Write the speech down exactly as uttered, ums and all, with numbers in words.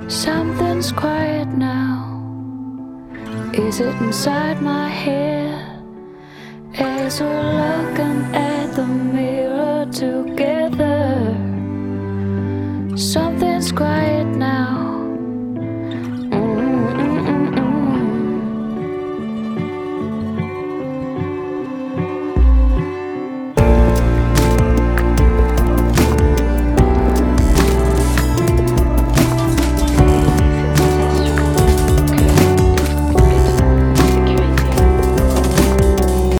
Something's quiet now. Is it inside my head? As we're looking at the mirror together,